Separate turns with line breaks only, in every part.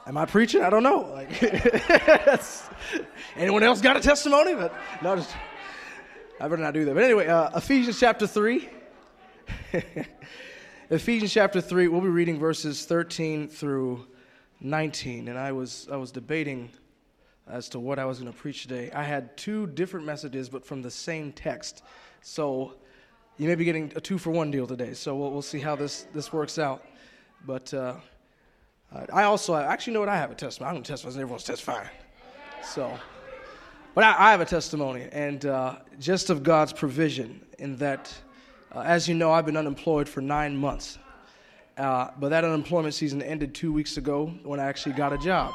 Am I preaching? I don't know. Anyone else got a testimony? But no, I better not do that. But anyway, Ephesians chapter 3. Ephesians chapter 3, we'll be reading verses 13 through 19. And I was debating as to what I was going to preach today. I had two different messages, but from the same text. So you may be getting a 2-for-1 deal today. So we'll see how this works out. But I actually know what I have a testimony. I don't testify, everyone's testifying. So, but I have a testimony, and just of God's provision in that, as you know, I've been unemployed for 9 months. But that unemployment season ended 2 weeks ago when I actually got a job,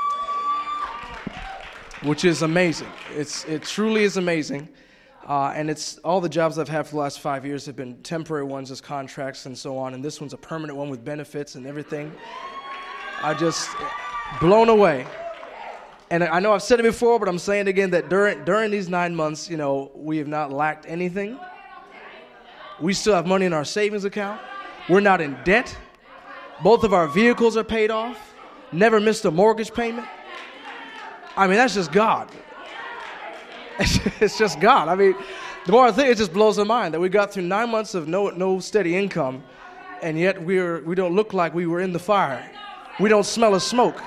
which is amazing. It truly is amazing. And it's all the jobs I've had for the last 5 years have been temporary ones as contracts and so on, and this one's a permanent one with benefits and everything. I just blown away. And I know I've said it before, but I'm saying it again that during these 9 months, we have not lacked anything. We still have money in our savings account. We're not in debt. Both of our vehicles are paid off. Never missed a mortgage payment. I mean, that's just God. It's just God. I mean, the more I think, it just blows my mind that we got through 9 months of no steady income, and yet we don't look like we were in the fire. We don't smell of smoke.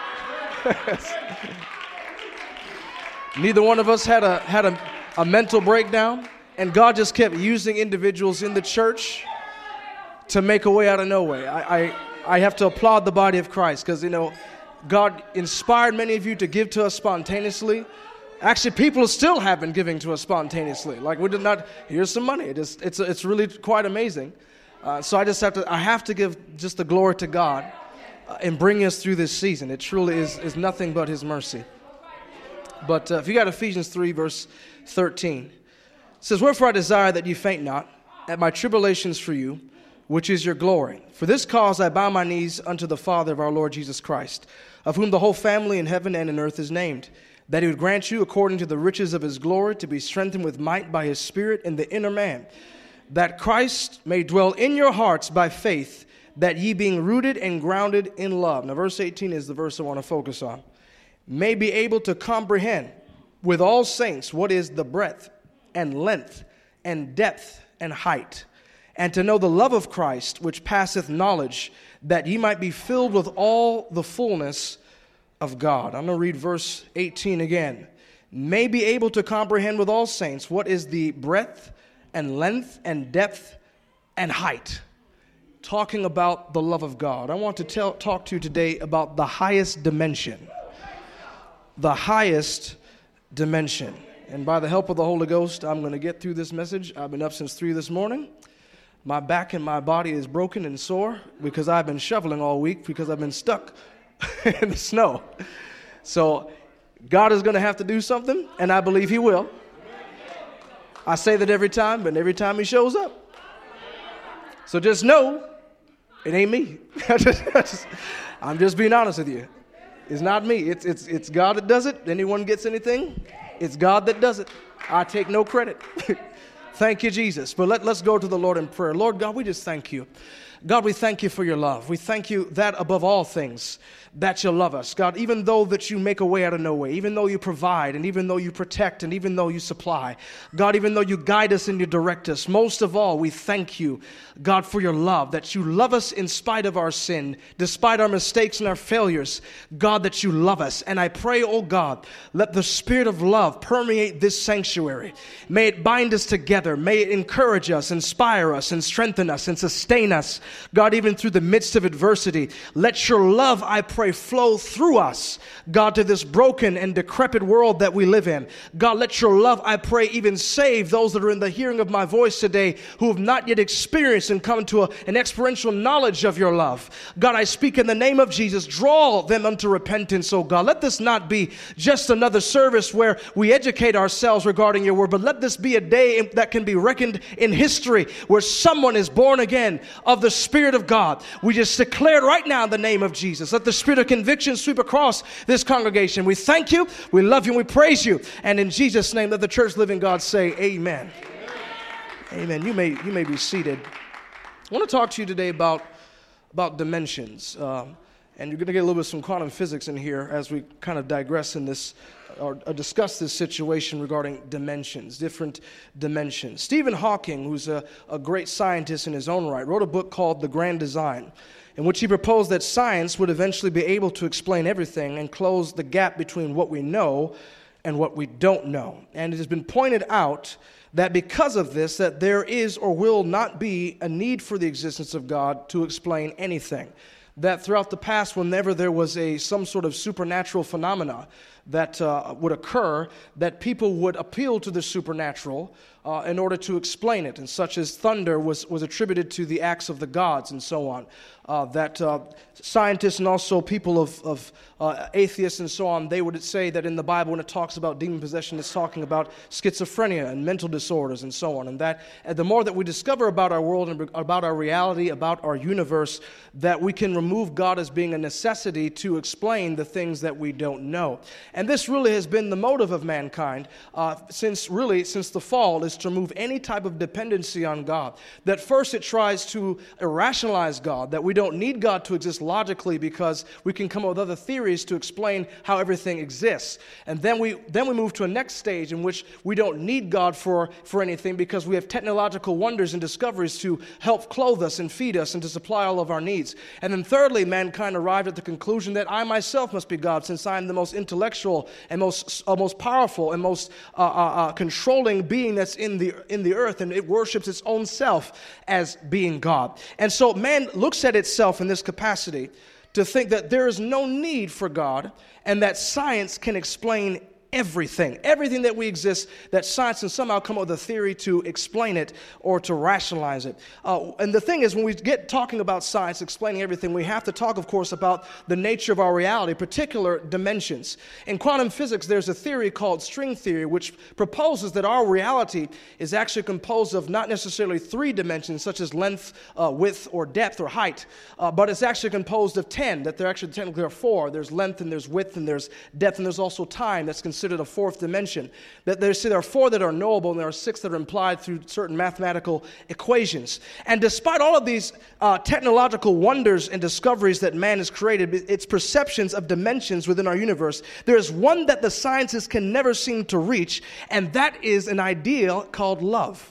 Neither one of us had a mental breakdown, and God just kept using individuals in the church to make a way out of no way. I have to applaud the body of Christ because, God inspired many of you to give to us spontaneously. Actually, people still have been giving to us spontaneously. Like, we did not, here's some money. It's really quite amazing. So I have to give just the glory to God in bringing us through this season. It truly is nothing but His mercy. But if you got Ephesians 3, verse 13, it says, "Wherefore I desire that you faint not at my tribulations for you, which is your glory. For this cause I bow my knees unto the Father of our Lord Jesus Christ, of whom the whole family in heaven and in earth is named, that He would grant you, according to the riches of His glory, to be strengthened with might by His Spirit in the inner man, that Christ may dwell in your hearts by faith, that ye being rooted and grounded in love." Now, verse 18 is the verse I want to focus on. "May be able to comprehend with all saints what is the breadth and length and depth and height, and to know the love of Christ, which passeth knowledge, that ye might be filled with all the fullness of God." I'm going to read verse 18 again. "May be able to comprehend with all saints what is the breadth and length and depth and height." Talking about the love of God. I want to talk to you today about the highest dimension. The highest dimension. And by the help of the Holy Ghost, I'm going to get through this message. I've been up since 3 this morning. My back and my body is broken and sore because I've been shoveling all week because I've been stuck in the snow. So God is going to have to do something, and I believe He will. I say that every time, but every time He shows up. So just know, it ain't me. I'm just being honest with you. It's not me. It's God that does it. Anyone gets anything, it's God that does it. I take no credit. Thank you, Jesus. But let's go to the Lord in prayer. Lord God, we just thank you. God, we thank you for your love. We thank you that above all things, that you love us. God, even though that you make a way out of no way, even though you provide, and even though you protect, and even though you supply, God, even though you guide us and you direct us, most of all, we thank you, God, for your love, that you love us in spite of our sin, despite our mistakes and our failures, God, that you love us. And I pray, oh God, let the spirit of love permeate this sanctuary. May it bind us together. May it encourage us, inspire us, and strengthen us, and sustain us. God, even through the midst of adversity, let your love, I pray, flow through us, God, to this broken and decrepit world that we live in. God, let your love, I pray, even save those that are in the hearing of my voice today who have not yet experienced and come to an experiential knowledge of your love. God, I speak in the name of Jesus, draw them unto repentance, oh God. Let this not be just another service where we educate ourselves regarding your word, but let this be a day that can be reckoned in history where someone is born again of the Spirit of God. We just declared right now in the name of Jesus. Let the Spirit of conviction sweep across this congregation. We thank you, we love you, and we praise you. And in Jesus' name, let the church living God say amen. Amen. You may be seated. I want to talk to you today about dimensions. And you're going to get a little bit of some quantum physics in here as we kind of digress in this, or discuss this situation regarding dimensions, different dimensions. Stephen Hawking, who's a great scientist in his own right, wrote a book called The Grand Design, in which he proposed that science would eventually be able to explain everything and close the gap between what we know and what we don't know. And it has been pointed out that because of this, that there is or will not be a need for the existence of God to explain anything. That throughout the past, whenever there was some sort of supernatural phenomena that would occur, that people would appeal to the supernatural in order to explain it, and such as thunder was attributed to the acts of the gods and so on. That scientists and also people of atheists and so on, they would say that in the Bible, when it talks about demon possession, it's talking about schizophrenia and mental disorders and so on. And that the more that we discover about our world and about our reality, about our universe, that we can remove God as being a necessity to explain the things that we don't know. And this really has been the motive of mankind since the fall, is to remove any type of dependency on God. That first it tries to irrationalize God, that we don't need God to exist logically because we can come up with other theories to explain how everything exists. And then we move to a next stage in which we don't need God for anything because we have technological wonders and discoveries to help clothe us and feed us and to supply all of our needs. And then thirdly, mankind arrived at the conclusion that I myself must be God, since I am the most intellectual and most powerful and most controlling being that's in the earth, and it worships its own self as being God. And so man looks at itself in this capacity to think that there is no need for God and that science can explain everything that we exist, that science can somehow come up with a theory to explain it or to rationalize it. And the thing is, when we get talking about science explaining everything, we have to talk, of course, about the nature of our reality, particular dimensions. In quantum physics, there's a theory called string theory, which proposes that our reality is actually composed of not necessarily 3 dimensions, such as length, width, or depth, or height, but it's actually composed of 10, that there actually technically are 4. There's length, and there's width, and there's depth, and there's also time that's considered a 4th dimension. That there are 4 that are knowable, and there are 6 that are implied through certain mathematical equations. And despite all of these technological wonders and discoveries that man has created, its perceptions of dimensions within our universe, there is one that the scientists can never seem to reach, and that is an ideal called love.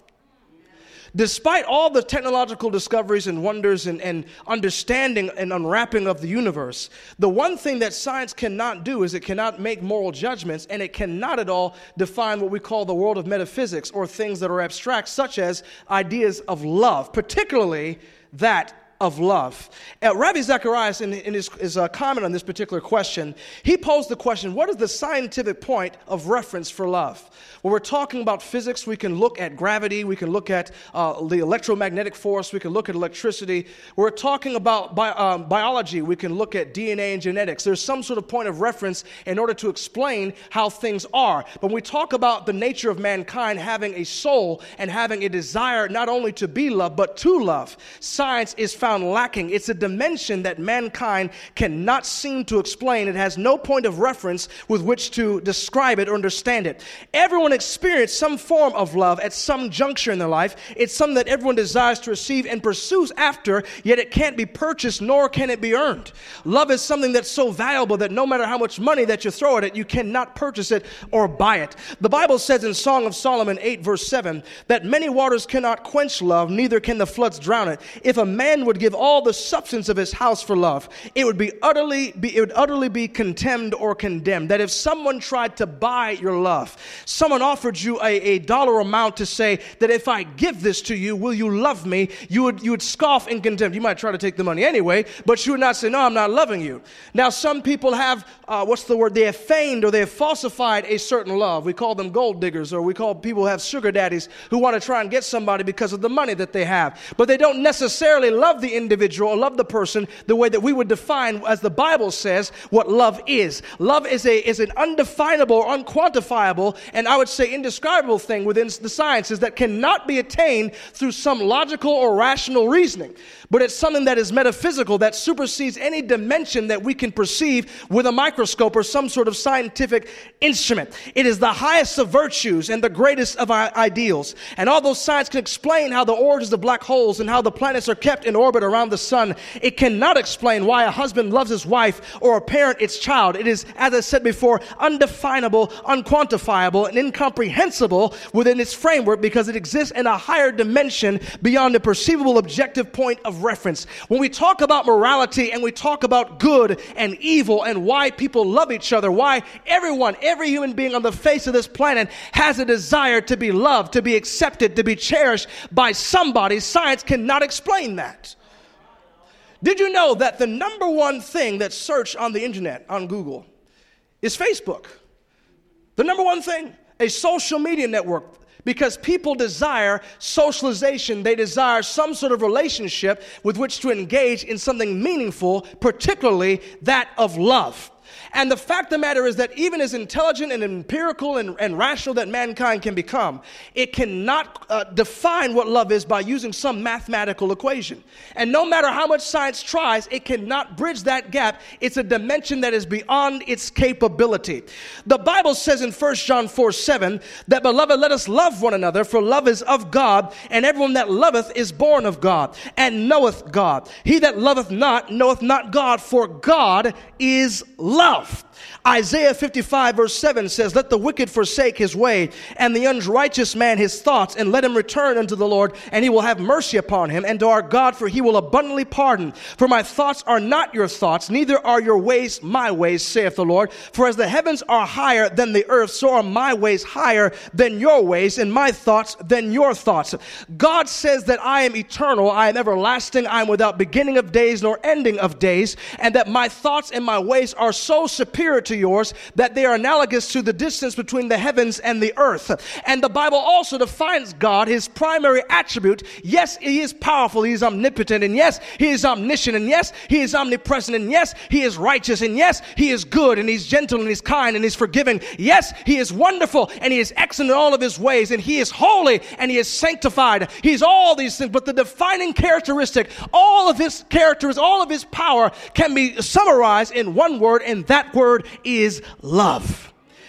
Despite all the technological discoveries and wonders and understanding and unwrapping of the universe, the one thing that science cannot do is it cannot make moral judgments, and it cannot at all define what we call the world of metaphysics, or things that are abstract, such as ideas of love, particularly that of love. Ravi Zacharias, in his comment on this particular question, he posed the question, what is the scientific point of reference for love? When we're talking about physics, we can look at gravity, we can look at the electromagnetic force, we can look at electricity. We're talking about biology, we can look at DNA and genetics. There's some sort of point of reference in order to explain how things are. But when we talk about the nature of mankind having a soul and having a desire not only to be loved, but to love, science is found lacking. It's a dimension that mankind cannot seem to explain. It has no point of reference with which to describe it or understand it. Everyone experiences some form of love at some juncture in their life. It's something that everyone desires to receive and pursues after, yet it can't be purchased nor can it be earned. Love is something that's so valuable that no matter how much money that you throw at it, you cannot purchase it or buy it. The Bible says in Song of Solomon 8 verse 7 that many waters cannot quench love, neither can the floods drown it. If a man would give all the substance of his house for love, it would utterly be contemned or condemned. That if someone tried to buy your love, someone offered you a dollar amount to say that if I give this to you, will you love me? You would scoff in contempt. You might try to take the money anyway, but you would not say, no, I'm not loving you. Now, some people have, they have feigned or they have falsified a certain love. We call them gold diggers, or we call people who have sugar daddies who want to try and get somebody because of the money that they have. But they don't necessarily love the individual or love the person the way that we would define, as the Bible says, what love is. Love is an undefinable or unquantifiable, and I would say indescribable thing within the sciences that cannot be attained through some logical or rational reasoning. But it's something that is metaphysical, that supersedes any dimension that we can perceive with a microscope or some sort of scientific instrument. It is the highest of virtues and the greatest of our ideals. And although science can explain how the origins of black holes and how the planets are kept in orbit orbit around the sun. It cannot explain why a husband loves his wife or a parent its child. It is, as I said before, undefinable, unquantifiable, and incomprehensible within its framework because it exists in a higher dimension beyond the perceivable objective point of reference. When we talk about morality and we talk about good and evil and why people love each other, why every human being on the face of this planet has a desire to be loved, to be accepted, to be cherished by somebody, science cannot explain that. Did you know that the number one thing that's searched on the internet, on Google, is Facebook? The number one thing, a social media network, because people desire socialization. They desire some sort of relationship with which to engage in something meaningful, particularly that of love. And the fact of the matter is that even as intelligent and empirical and rational that mankind can become, it cannot define what love is by using some mathematical equation. And no matter how much science tries, it cannot bridge that gap. It's a dimension that is beyond its capability. The Bible says in 1 John 4:7 that, beloved, let us love one another, for love is of God, and everyone that loveth is born of God, and knoweth God. He that loveth not knoweth not God, for God is love. Isaiah 55 verse 7 says, let the wicked forsake his way, and the unrighteous man his thoughts, and let him return unto the Lord, and he will have mercy upon him, and to our God, for he will abundantly pardon. For my thoughts are not your thoughts, neither are your ways my ways, saith the Lord. For as the heavens are higher than the earth, so are my ways higher than your ways, and my thoughts than your thoughts. God says that I am eternal, I am everlasting, I am without beginning of days nor ending of days, and that my thoughts and my ways are so superior to yours that they are analogous to the distance between the heavens and the earth. And the Bible also defines God, his primary attribute. Yes, he is powerful, he is omnipotent, and yes, he is omniscient, and yes, he is omnipresent, and yes, he is righteous, and yes, he is good, and he's gentle, and he's kind, and he's forgiving. Yes, he is wonderful, and he is excellent in all of his ways, and he is holy, and he is sanctified. He's all these things, but the defining characteristic, all of his characters, all of his power can be summarized in one word, and that word is love.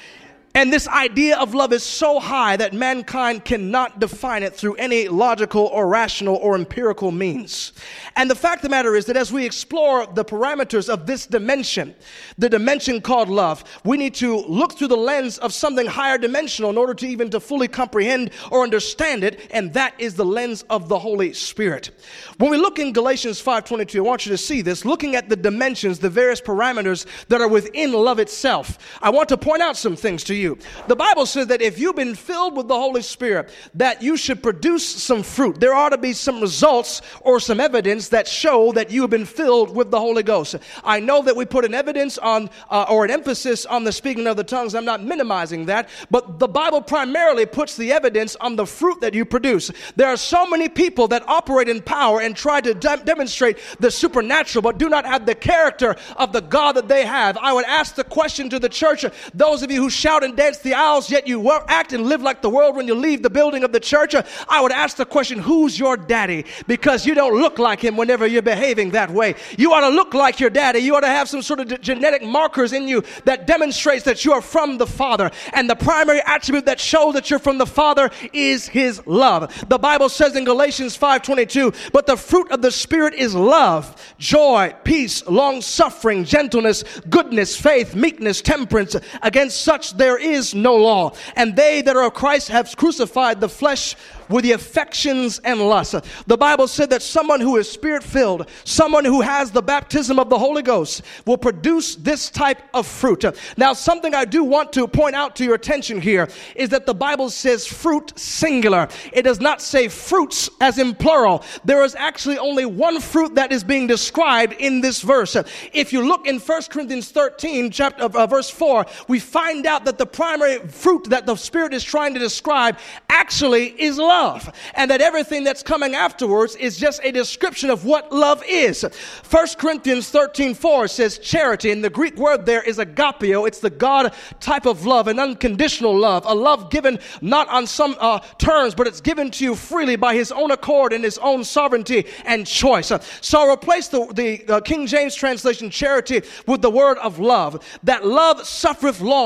And this idea of love is so high that mankind cannot define it through any logical or rational or empirical means. And the fact of the matter is that as we explore the parameters of this dimension, the dimension called love, we need to look through the lens of something higher dimensional in order to even to fully comprehend or understand it, and that is the lens of the Holy Spirit. When we look in Galatians 5:22, I want you to see this, looking at the dimensions, the various parameters that are within love itself. I want to point out some things to you. The Bible says that if you've been filled with the Holy Spirit, that you should produce some fruit. There ought to be some results or some evidence that show that you have been filled with the Holy Ghost. I know that we put an evidence on or an emphasis on the speaking of the tongues. I'm not minimizing that, but the Bible primarily puts the evidence on the fruit that you produce. There are so many people that operate in power and try to demonstrate the supernatural, but do not have the character of the God that they have. I would ask the question to the church, those of you who shout and dance the aisles, yet you act and live like the world when you leave the building of the church, I would ask the question, who's your daddy? Because you don't look like him whenever you're behaving that way. You ought to look like your daddy. You ought to have some sort of genetic markers in you that demonstrates that you are from the Father. And the primary attribute that shows that you're from the Father is his love. The Bible says in Galatians 5:22, but the fruit of the Spirit is love, joy, peace, long-suffering, gentleness, goodness, faith, meekness, temperance. Against such there is no law. And they that are of Christ have crucified the flesh with the affections and lusts. The Bible said that someone who is Spirit-filled, someone who has the baptism of the Holy Ghost, will produce this type of fruit. Now, something I do want to point out to your attention here is that the Bible says fruit singular. It does not say fruits as in plural. There is actually only one fruit that is being described in this verse. If you look in 1 Corinthians 13, verse 4, we find out that the primary fruit that the Spirit is trying to describe actually is love. And that everything that's coming afterwards is just a description of what love is. 1 Corinthians 13:4 says charity, and the Greek word there is agapeo. It's the God type of love, an unconditional love, a love given not on some terms, but it's given to you freely by his own accord and his own sovereignty and choice. So I'll replace the King James translation charity with the word of love. That love suffereth long,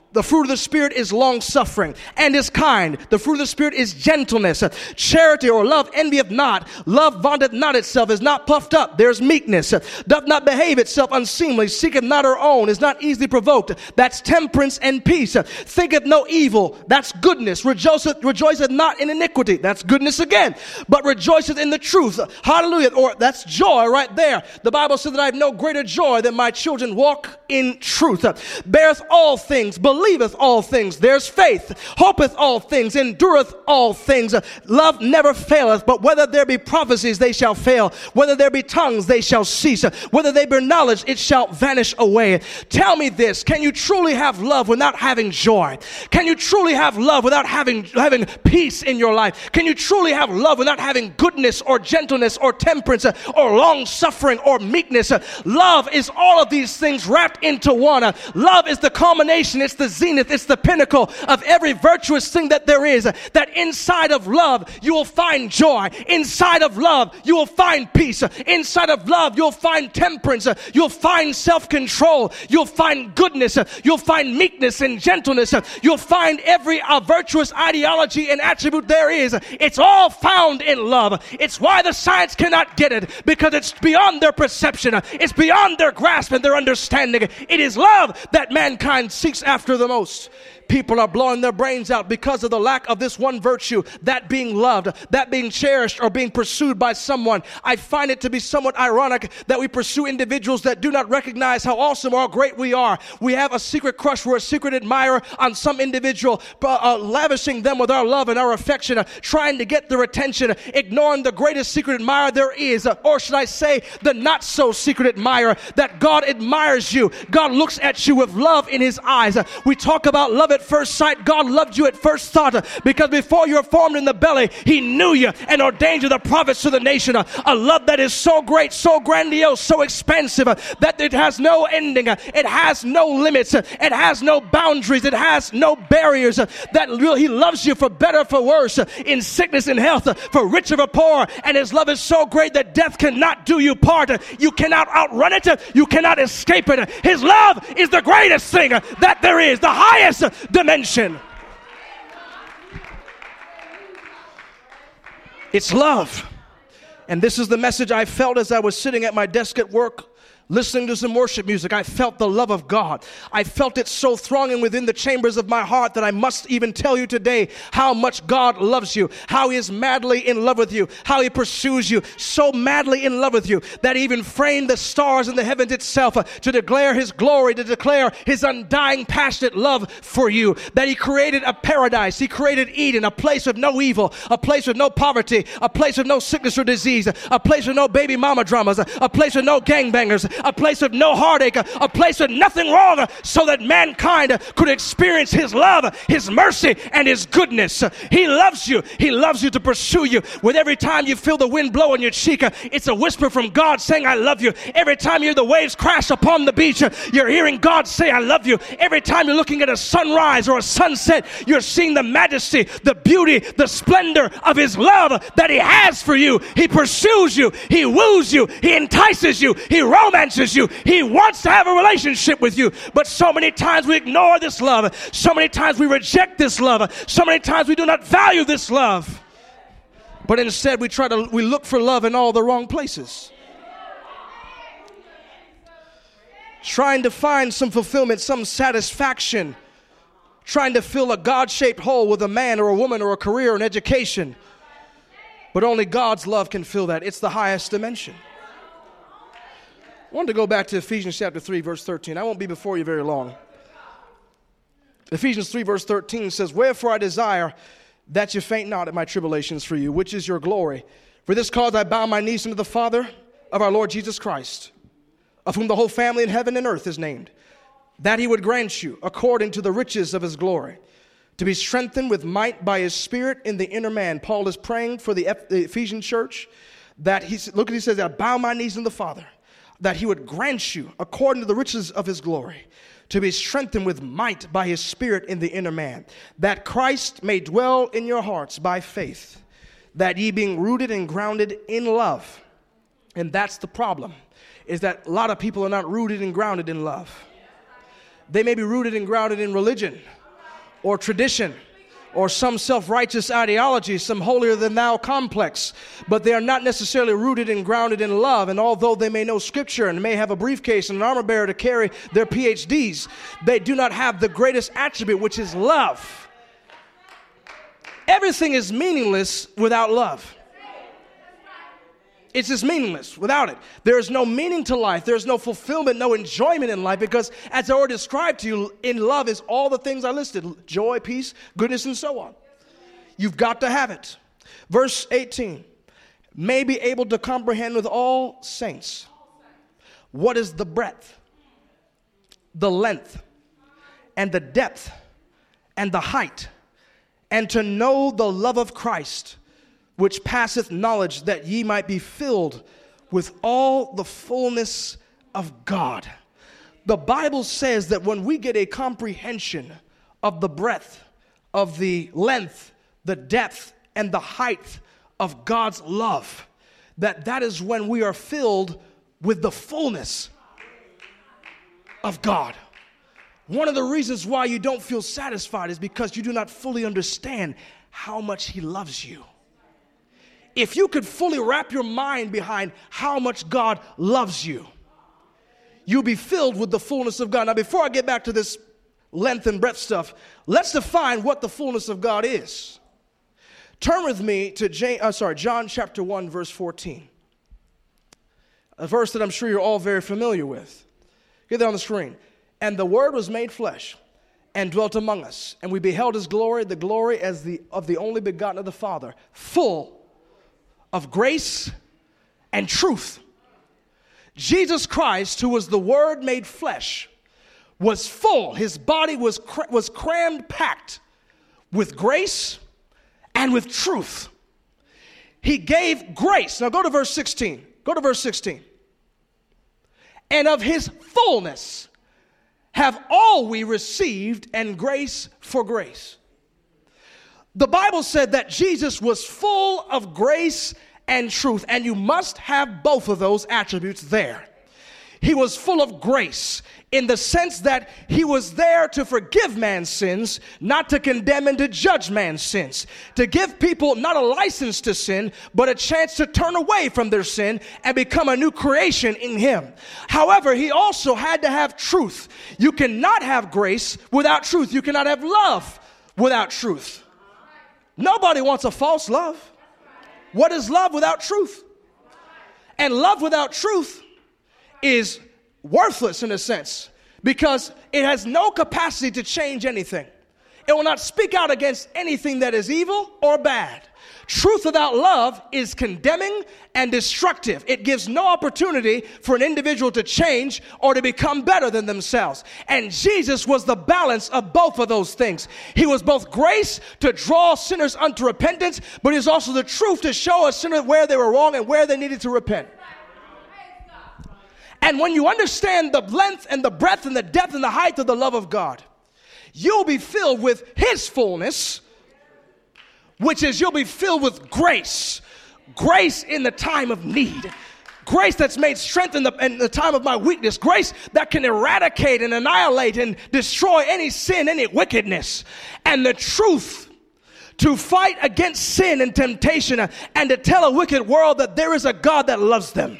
The fruit of the Spirit is long-suffering and is kind. The fruit of the Spirit is gentleness, charity, or love envieth not. Love vaunteth not itself, is not puffed up. There's meekness, doth not behave itself unseemly, seeketh not her own, is not easily provoked. That's temperance and peace. Thinketh no evil. That's goodness. Rejoiceth not in iniquity. That's goodness again. But rejoiceth in the truth. Hallelujah. Or that's joy right there. The Bible says that I have no greater joy than my children walk in truth. Beareth all things, believeth all things. There's faith. Hopeth all things. Endureth all things. Love never faileth. But whether there be prophecies, they shall fail. Whether there be tongues, they shall cease. Whether they be knowledge, it shall vanish away. Tell me this. Can you truly have love without having joy? Can you truly have love without having peace in your life? Can you truly have love without having goodness or gentleness or temperance or long suffering or meekness? Love is all of these things wrapped into one. Love is the culmination. It's the zenith. It's the pinnacle of every virtuous thing that there is. That inside of love, you will find joy. Inside of love, you will find peace. Inside of love, you'll find temperance. You'll find self-control. You'll find goodness. You'll find meekness and gentleness. You'll find every virtuous ideology and attribute there is. It's all found in love. It's why the science cannot get it, because it's beyond their perception. It's beyond their grasp and their understanding. It is love that mankind seeks after the most. People are blowing their brains out because of the lack of this one virtue, that being loved, that being cherished or being pursued by someone. I find it to be somewhat ironic that we pursue individuals that do not recognize how awesome or how great we are. We have a secret crush, we're a secret admirer on some individual, lavishing them with our love and our affection, trying to get their attention, ignoring the greatest secret admirer there is, or should I say the not so secret admirer, that God admires you. God looks at you with love in his eyes. We talk about love at first sight. God loved you at first thought, because before you were formed in the belly, he knew you and ordained you the prophets to the nation. A love that is so great, so grandiose, so expansive that it has no ending. It has no limits. It has no boundaries. It has no barriers. That he loves you for better, for worse, in sickness and health, for rich or for poor. And his love is so great that death cannot do you part. You cannot outrun it. You cannot escape it. His love is the greatest thing that there is, the highest dimension. It's love. And this is the message I felt as I was sitting at my desk at work, listening to some worship music. I felt the love of God. I felt it so thronging within the chambers of my heart that I must even tell you today how much God loves you, how he is madly in love with you, how he pursues you, so madly in love with you that he even framed the stars in the heavens itself to declare his glory, to declare his undying, passionate love for you, that he created a paradise. He created Eden, a place with no evil, a place with no poverty, a place with no sickness or disease, a place with no baby mama dramas, a place with no gangbangers, a place of no heartache, a place with nothing wrong, so that mankind could experience his love, his mercy, and his goodness. He loves you. He loves you to pursue you. With every time you feel the wind blow on your cheek, it's a whisper from God saying, I love you. Every time you hear the waves crash upon the beach, you're hearing God say, I love you. Every time you're looking at a sunrise or a sunset, you're seeing the majesty, the beauty, the splendor of his love that he has for you. He pursues you. He woos you. He entices you. He romances you. He wants to have a relationship with you. But so many times we ignore this love. So many times we reject this love. So many times we do not value this love. But instead we look for love in all the wrong places. Trying to find some fulfillment, some satisfaction. Trying to fill a God-shaped hole with a man or a woman or a career or an education. But only God's love can fill that. It's the highest dimension. I want to go back to Ephesians chapter 3, verse 13. I won't be before you very long. Ephesians 3, verse 13 says, Wherefore I desire that you faint not at my tribulations for you, which is your glory. For this cause I bow my knees unto the Father of our Lord Jesus Christ, of whom the whole family in heaven and earth is named, that he would grant you, according to the riches of his glory, to be strengthened with might by his Spirit in the inner man. Paul is praying for the Ephesian church that he says, I bow my knees unto the Father, that he would grant you, according to the riches of his glory, to be strengthened with might by his Spirit in the inner man, that Christ may dwell in your hearts by faith, that ye being rooted and grounded in love. And that's the problem, is that a lot of people are not rooted and grounded in love. They may be rooted and grounded in religion or tradition or some self-righteous ideology, some holier-than-thou complex, but they are not necessarily rooted and grounded in love. And although they may know Scripture and may have a briefcase and an armor bearer to carry their PhDs, they do not have the greatest attribute, which is love. Everything is meaningless without love. It's just meaningless without it. There is no meaning to life. There is no fulfillment, no enjoyment in life, because as I already described to you, in love is all the things I listed: joy, peace, goodness, and so on. You've got to have it. Verse 18, may be able to comprehend with all saints what is the breadth, the length, and the depth, and the height, and to know the love of Christ, which passeth knowledge, that ye might be filled with all the fullness of God. The Bible says that when we get a comprehension of the breadth, of the length, the depth, and the height of God's love, that is when we are filled with the fullness of God. One of the reasons why you don't feel satisfied is because you do not fully understand how much He loves you. If you could fully wrap your mind behind how much God loves you, you'll be filled with the fullness of God. Now, before I get back to this length and breadth stuff, let's define what the fullness of God is. Turn with me to John chapter 1, verse 14. A verse that I'm sure you're all very familiar with. Get that on the screen. And the Word was made flesh and dwelt among us, and we beheld His glory, the glory as of the only begotten of the Father, full of grace and truth. Jesus Christ, who was the Word made flesh, was full. His body was crammed, packed with grace and with truth. He gave grace. Now go to verse 16. Go to verse 16. And of His fullness have all we received, and grace for grace. The Bible said that Jesus was full of grace and truth, and you must have both of those attributes there. He was full of grace in the sense that He was there to forgive man's sins, not to condemn and to judge man's sins, to give people not a license to sin, but a chance to turn away from their sin and become a new creation in Him. However, He also had to have truth. You cannot have grace without truth. You cannot have love without truth. Nobody wants a false love. What is love without truth? And love without truth is worthless in a sense, because it has no capacity to change anything. It will not speak out against anything that is evil or bad. Truth without love is condemning and destructive. It gives no opportunity for an individual to change or to become better than themselves. And Jesus was the balance of both of those things. He was both grace to draw sinners unto repentance, but He was also the truth to show a sinner where they were wrong and where they needed to repent. And when you understand the length and the breadth and the depth and the height of the love of God, you'll be filled with His fullness, which is you'll be filled with grace. Grace in the time of need. Grace that's made strength in the time of my weakness. Grace that can eradicate and annihilate and destroy any sin, any wickedness. And the truth to fight against sin and temptation and to tell a wicked world that there is a God that loves them.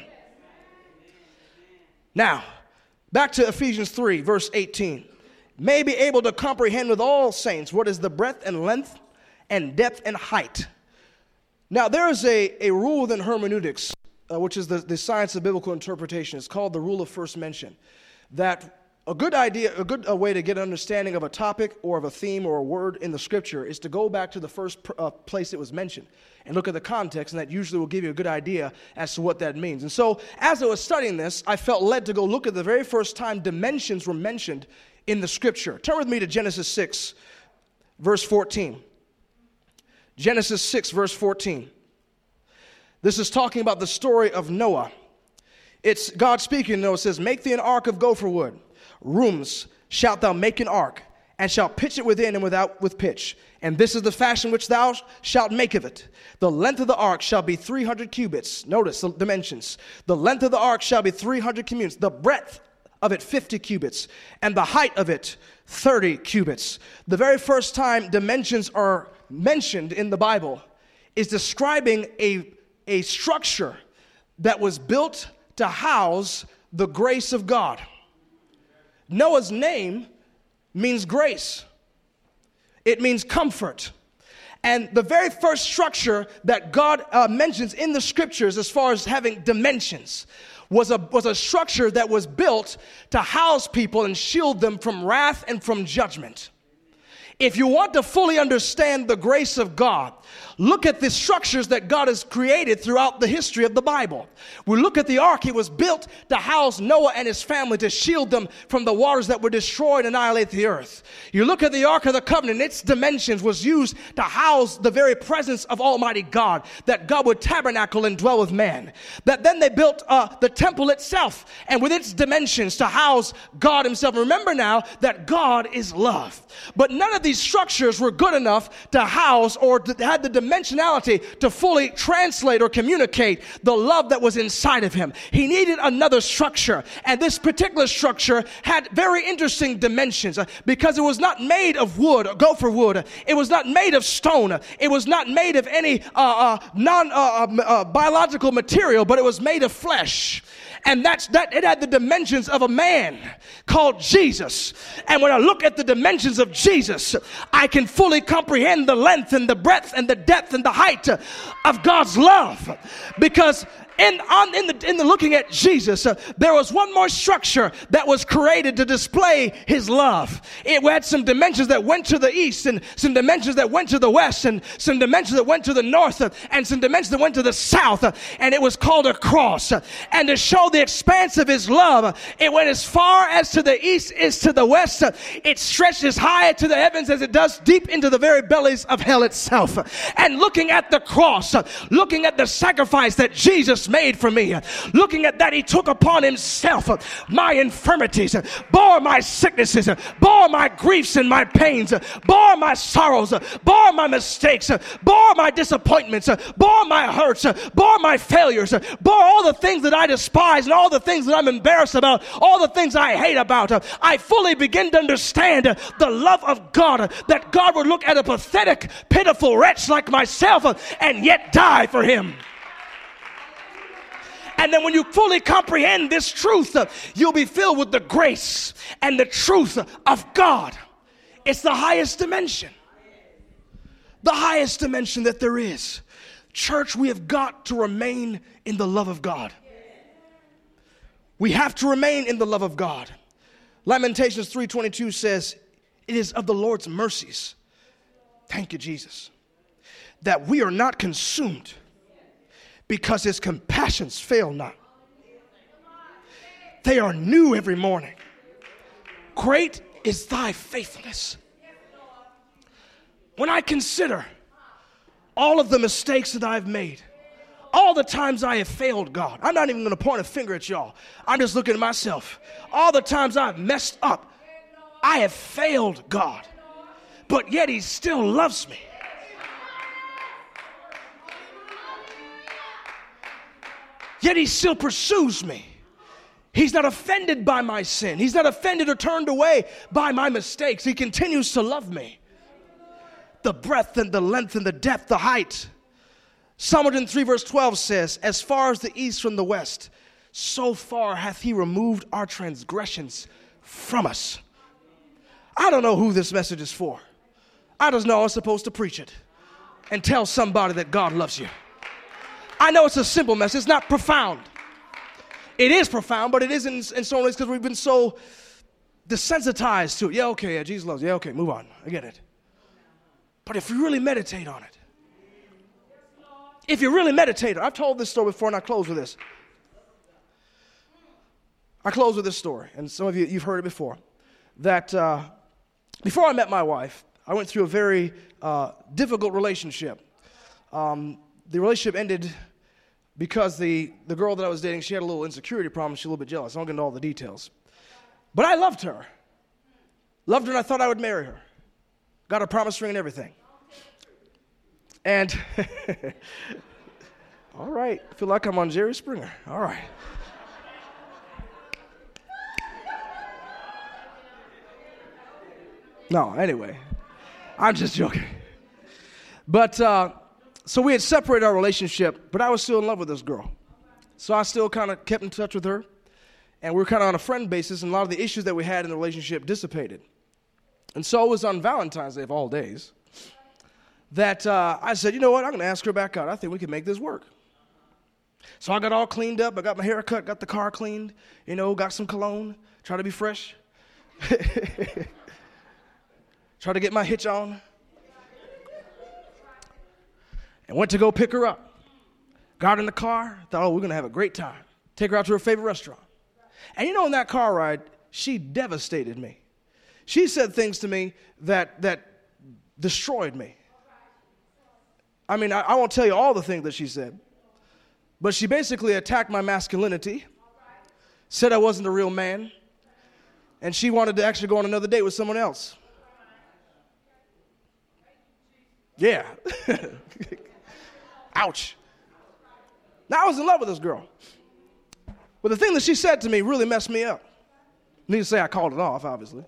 Now, back to Ephesians 3, verse 18. May be able to comprehend with all saints what is the breadth and length and depth and height. Now, there is a rule within hermeneutics, which is the science of biblical interpretation. It's called the rule of first mention. That a good way to get an understanding of a topic or of a theme or a word in the Scripture is to go back to the first place it was mentioned and look at the context, and that usually will give you a good idea as to what that means. And so, as I was studying this, I felt led to go look at the very first time dimensions were mentioned in the Scripture. Turn with me to Genesis 6, verse 14. Genesis 6, verse 14. This is talking about the story of Noah. It's God speaking to Noah. It says, make thee an ark of gopher wood. Rooms shalt thou make an ark, and shalt pitch it within and without with pitch. And this is the fashion which thou shalt make of it. The length of the ark shall be 300 cubits. Notice the dimensions. The length of the ark shall be 300 cubits. The breadth of it 50 cubits, and the height of it 30 cubits. The very first time dimensions are mentioned in the Bible is describing a structure that was built to house the grace of God. Noah's name means grace. It means comfort. And the very first structure that God mentions in the scriptures as far as having dimensions was a structure that was built to house people and shield them from wrath and from judgment. If you want to fully understand the grace of God, look at the structures that God has created throughout the history of the Bible. We look at the ark. It was built to house Noah and his family, to shield them from the waters that would destroy and annihilate the earth. You look at the Ark of the Covenant, its dimensions was used to house the very presence of Almighty God, that God would tabernacle and dwell with man. That then they built the temple itself, and with its dimensions to house God himself. Remember now that God is love. But none of these structures were good enough to house or to had the dimensionality to fully translate or communicate the love that was inside of him. He needed another structure, and this particular structure had very interesting dimensions because it was not made of wood, gopher wood. It was not made of stone. It was not made of any biological material, but it was made of flesh. And it had the dimensions of a man called Jesus. And when I look at the dimensions of Jesus, I can fully comprehend the length and the breadth and the depth and the height of God's love. Because in the looking at Jesus, there was one more structure that was created to display his love. It had some dimensions that went to the east, and some dimensions that went to the west, and some dimensions that went to the north, and some dimensions that went to the south, and it was called a cross. And to show the expanse of his love, it went as far as to the east is to the west. It stretched as high to the heavens as it does deep into the very bellies of hell itself. And looking at the cross, looking at the sacrifice that Jesus made for me, looking at that he took upon himself my infirmities, bore my sicknesses, bore my griefs and my pains, bore my sorrows, bore my mistakes, bore my disappointments, bore my hurts, bore my failures, bore all the things that I despise and all the things that I'm embarrassed about, all the things I hate about. I fully begin to understand the love of God, that God would look at a pathetic, pitiful wretch like myself and yet die for him. And then when you fully comprehend this truth, you'll be filled with the grace and the truth of God. It's the highest dimension. The highest dimension that there is. Church, we have got to remain in the love of God. We have to remain in the love of God. Lamentations 3:22 says, it is of the Lord's mercies, thank you, Jesus, that we are not consumed, because his compassions fail not. They are new every morning. Great is thy faithfulness. When I consider all of the mistakes that I've made, all the times I have failed God, I'm not even going to point a finger at y'all. I'm just looking at myself. All the times I've messed up, I have failed God, but yet he still loves me. Yet he still pursues me. He's not offended by my sin. He's not offended or turned away by my mistakes. He continues to love me. The breadth and the length and the depth, the height. Psalm 103 verse 12 says, as far as the east from the west, so far hath he removed our transgressions from us. I don't know who this message is for. I just know I'm supposed to preach it and tell somebody that God loves you. I know it's a simple message. It's not profound. It is profound, but it isn't in so ways because we've been so desensitized to it. Yeah, okay, yeah, Jesus loves you. Yeah, okay, move on. I get it. But if you really meditate on it, I've told this story before and I close with this. I close with this story, and some of you, you've heard it before, that before I met my wife, I went through a very difficult relationship. The relationship ended because the girl that I was dating, she had a little insecurity problem. She was a little bit jealous. I won't get into all the details. But I loved her. Loved her, and I thought I would marry her. Got a promise ring and everything. And, all right, I feel like I'm on Jerry Springer. All right. No, anyway, I'm just joking. But, so we had separated our relationship, but I was still in love with this girl. So I still kind of kept in touch with her, and we were kind of on a friend basis, and a lot of the issues that we had in the relationship dissipated. And so it was on Valentine's Day of all days that I said, you know what, I'm going to ask her back out. I think we can make this work. So I got all cleaned up. I got my hair cut, got the car cleaned, got some cologne, try to be fresh. Try to get my hitch on. And went to go pick her up. Got in the car, thought, we're going to have a great time. Take her out to her favorite restaurant. And in that car ride, she devastated me. She said things to me that destroyed me. I mean, I won't tell you all the things that she said, but she basically attacked my masculinity, said I wasn't a real man, and she wanted to actually go on another date with someone else. Yeah. Ouch. Now, I was in love with this girl. But the thing that she said to me really messed me up. Needless to say, I called it off, obviously.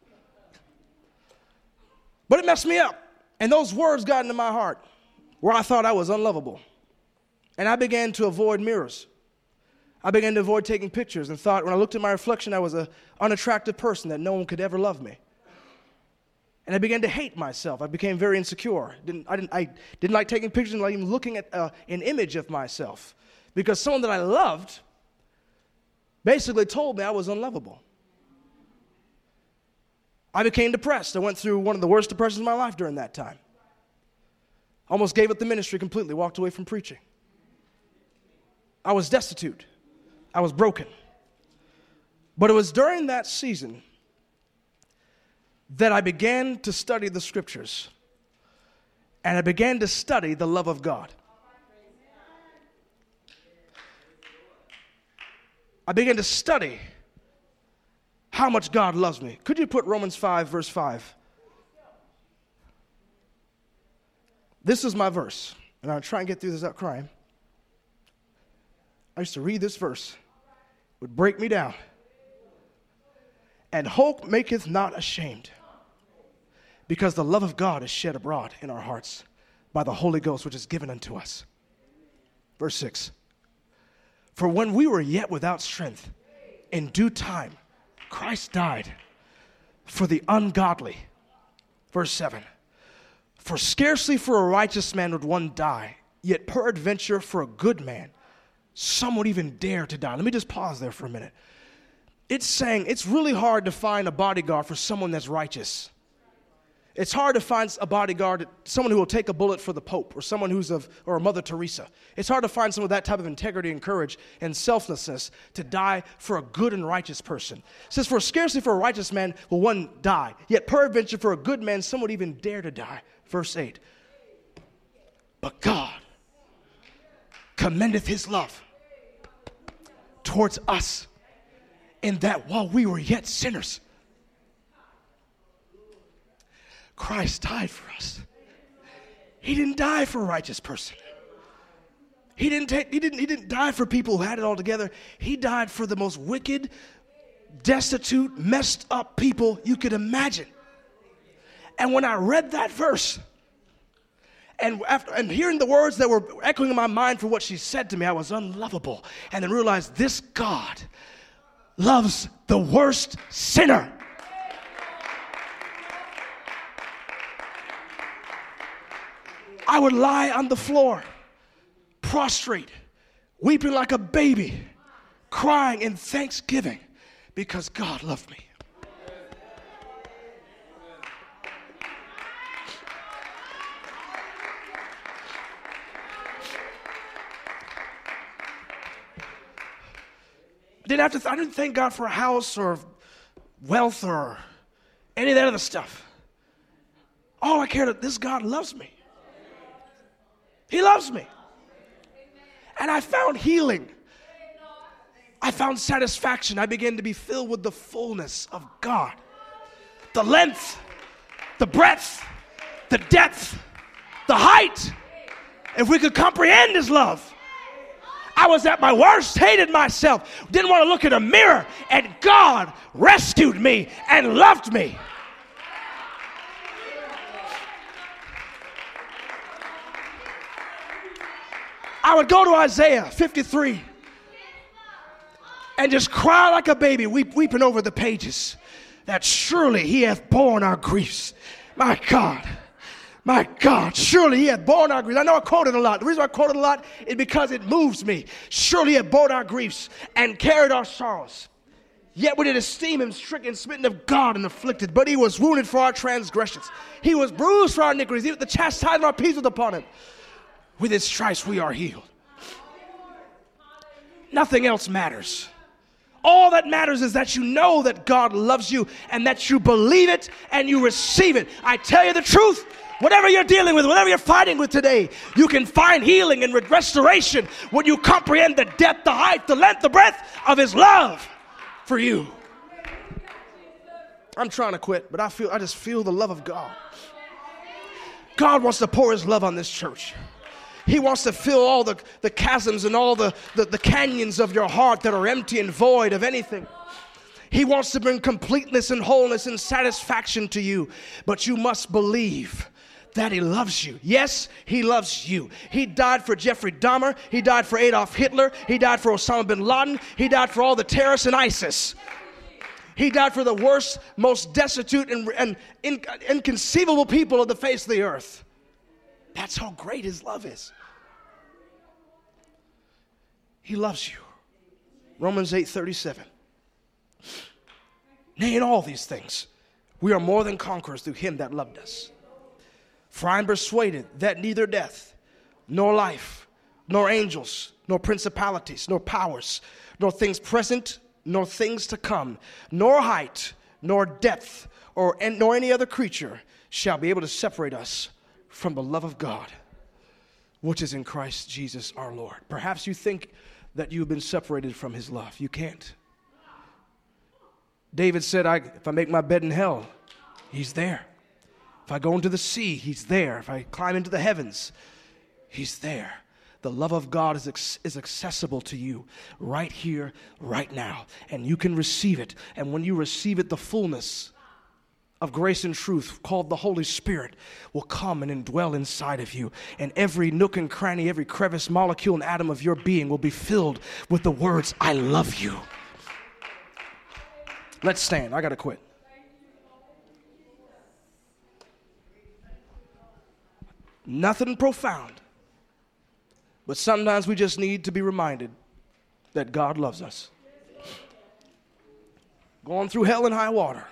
But it messed me up. And those words got into my heart where I thought I was unlovable. And I began to avoid mirrors. I began to avoid taking pictures and thought when I looked at my reflection, I was an unattractive person that no one could ever love me. And I began to hate myself. I became very insecure. I didn't like taking pictures and like even looking at an image of myself. Because someone that I loved basically told me I was unlovable. I became depressed. I went through one of the worst depressions of my life during that time. Almost gave up the ministry completely, walked away from preaching. I was destitute. I was broken. But it was during that season that I began to study the scriptures. And I began to study the love of God. I began to study how much God loves me. Could you put Romans 5, verse 5? This is my verse. And I'll try and get through this without crying. I used to read this verse. It would break me down. And hope maketh not ashamed, because the love of God is shed abroad in our hearts by the Holy Ghost, which is given unto us. Verse 6. For when we were yet without strength, in due time, Christ died for the ungodly. Verse 7. For scarcely for a righteous man would one die, yet peradventure for a good man, some would even dare to die. Let me just pause there for a minute. It's saying it's really hard to find a bodyguard for someone that's righteous. It's hard to find a bodyguard, someone who will take a bullet for the Pope or someone or Mother Teresa. It's hard to find someone with that type of integrity and courage and selflessness to die for a good and righteous person. It says, for scarcely for a righteous man will one die, yet peradventure for a good man some would even dare to die. Verse 8. But God commendeth his love towards us, in that while we were yet sinners, Christ died for us. He didn't die for a righteous person. He didn't die for people who had it all together. He died for the most wicked, destitute, messed up people you could imagine. And when I read that verse, and hearing the words that were echoing in my mind for what she said to me, I was unlovable. And then realized this God loves the worst sinner. I would lie on the floor, prostrate, weeping like a baby, crying in thanksgiving because God loved me. I didn't thank God for a house or wealth or any of that other stuff. All I cared about, this God loves me. He loves me. And I found healing. I found satisfaction. I began to be filled with the fullness of God. The length, the breadth, the depth, the height. If we could comprehend his love. I was at my worst, hated myself, didn't want to look in a mirror, and God rescued me and loved me. I would go to Isaiah 53 and just cry like a baby, weeping over the pages, that surely he hath borne our griefs. My God, surely he hath borne our griefs. I know I quote it a lot. The reason I quote it a lot is because it moves me. Surely he hath borne our griefs and carried our sorrows. Yet we did esteem him stricken, smitten of God, and afflicted. But he was wounded for our transgressions. He was bruised for our iniquities. Even the chastisement of our peace was upon him. With his stripes we are healed. Nothing else matters. All that matters is that you know that God loves you and that you believe it and you receive it. I tell you the truth, whatever you're dealing with, whatever you're fighting with today, you can find healing and restoration when you comprehend the depth, the height, the length, the breadth of his love for you. I'm trying to quit, but I just feel the love of God. God wants to pour his love on this church. He wants to fill all the chasms and all the canyons of your heart that are empty and void of anything. He wants to bring completeness and wholeness and satisfaction to you, but you must believe that he loves you. Yes, he loves you. He died for Jeffrey Dahmer. He died for Adolf Hitler. He died for Osama bin Laden. He died for all the terrorists in ISIS. He died for the worst, most destitute and inconceivable people of the face of the earth. That's how great his love is. He loves you. Romans 8:37. Nay, in all these things, we are more than conquerors through him that loved us. For I am persuaded that neither death, nor life, nor angels, nor principalities, nor powers, nor things present, nor things to come, nor height, nor depth, nor any other creature shall be able to separate us from the love of God, which is in Christ Jesus our Lord. Perhaps you think that you've been separated from his love. You can't. David said, if I make my bed in hell, he's there. If I go into the sea, he's there. If I climb into the heavens, he's there. The love of God is accessible to you right here, right now. And you can receive it. And when you receive it, the fullness of grace and truth, called the Holy Spirit, will come and indwell inside of you. And every nook and cranny, every crevice, molecule, and atom of your being will be filled with the words, I love you. Let's stand. I got to quit. Nothing profound. But sometimes we just need to be reminded that God loves us. Going through hell and high water.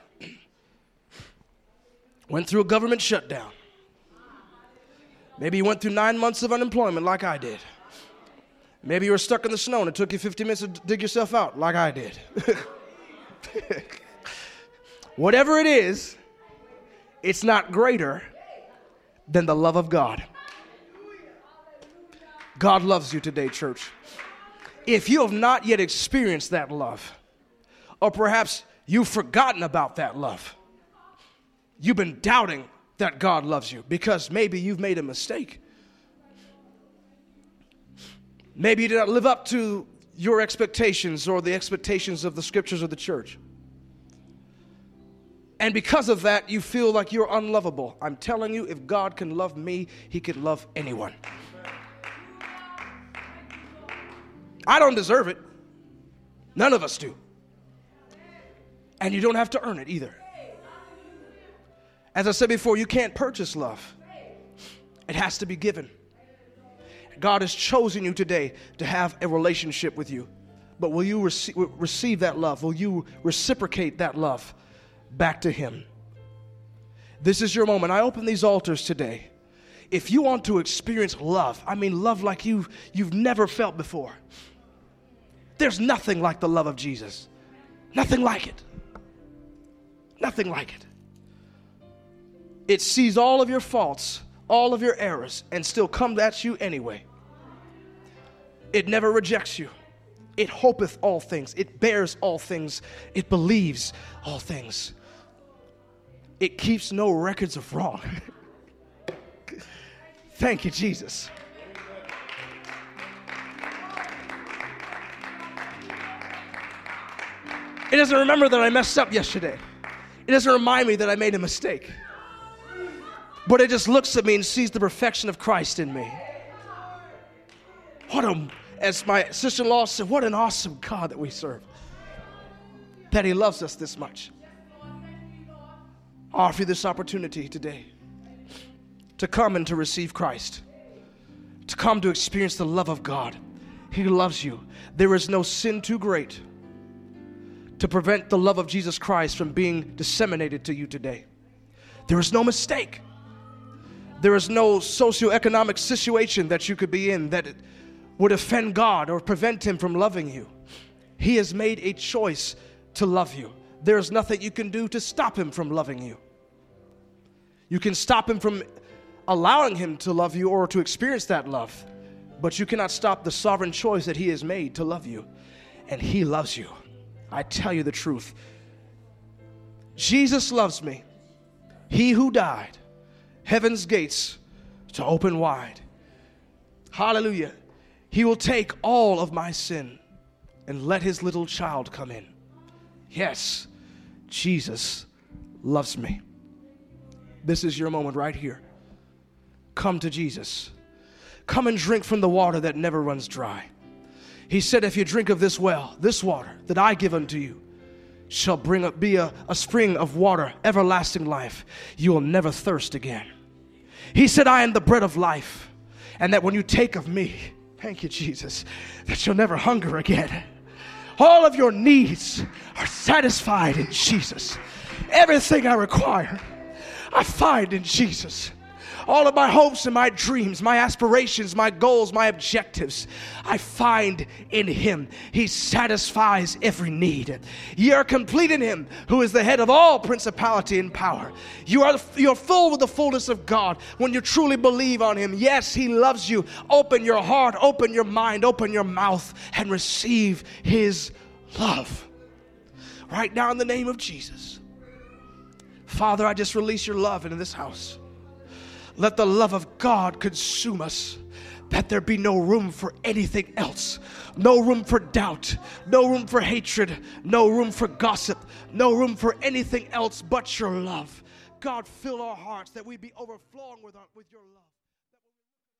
Went through a government shutdown. Maybe you went through 9 months of unemployment like I did. Maybe you were stuck in the snow and it took you 50 minutes to dig yourself out like I did. Whatever it is, it's not greater than the love of God. God loves you today, church. If you have not yet experienced that love, or perhaps you've forgotten about that love, you've been doubting that God loves you because maybe you've made a mistake. Maybe you did not live up to your expectations or the expectations of the scriptures of the church. And because of that, you feel like you're unlovable. I'm telling you, if God can love me, he can love anyone. I don't deserve it. None of us do. And you don't have to earn it either. As I said before, you can't purchase love. It has to be given. God has chosen you today to have a relationship with you. But will you receive that love? Will you reciprocate that love back to him? This is your moment. I open these altars today. If you want to experience love, I mean love like you've never felt before. There's nothing like the love of Jesus. Nothing like it. Nothing like it. It sees all of your faults, all of your errors, and still comes at you anyway. It never rejects you. It hopeth all things. It bears all things. It believes all things. It keeps no records of wrong. Thank you, Jesus. It doesn't remember that I messed up yesterday. It doesn't remind me that I made a mistake. But it just looks at me and sees the perfection of Christ in me. As my sister-in-law said, what an awesome God that we serve. That he loves us this much. I offer you this opportunity today to come and to receive Christ. To come to experience the love of God. He loves you. There is no sin too great to prevent the love of Jesus Christ from being disseminated to you today. There is no mistake. There is no socioeconomic situation that you could be in that would offend God or prevent him from loving you. He has made a choice to love you. There is nothing you can do to stop him from loving you. You can stop him from allowing him to love you or to experience that love, but you cannot stop the sovereign choice that he has made to love you. And he loves you. I tell you the truth. Jesus loves me. He who died, heaven's gates to open wide. Hallelujah. He will take all of my sin and let his little child come in. Yes, Jesus loves me. This is your moment right here. Come to Jesus. Come and drink from the water that never runs dry. He said, if you drink of this well, this water that I give unto you, shall be a spring of water, everlasting life. You will never thirst again. He said, I am the bread of life, and that when you take of me, thank you, Jesus, that you'll never hunger again. All of your needs are satisfied in Jesus. Everything I require, I find in Jesus. All of my hopes and my dreams, my aspirations, my goals, my objectives, I find in him. He satisfies every need. Ye are complete in him, who is the head of all principality and power. You're full with the fullness of God when you truly believe on him. Yes, he loves you. Open your heart, open your mind, open your mouth, and receive his love. Right now in the name of Jesus. Father, I just release your love into this house. Let the love of God consume us, that there be no room for anything else, no room for doubt, no room for hatred, no room for gossip, no room for anything else but your love. God, fill our hearts that we be overflowing with your love.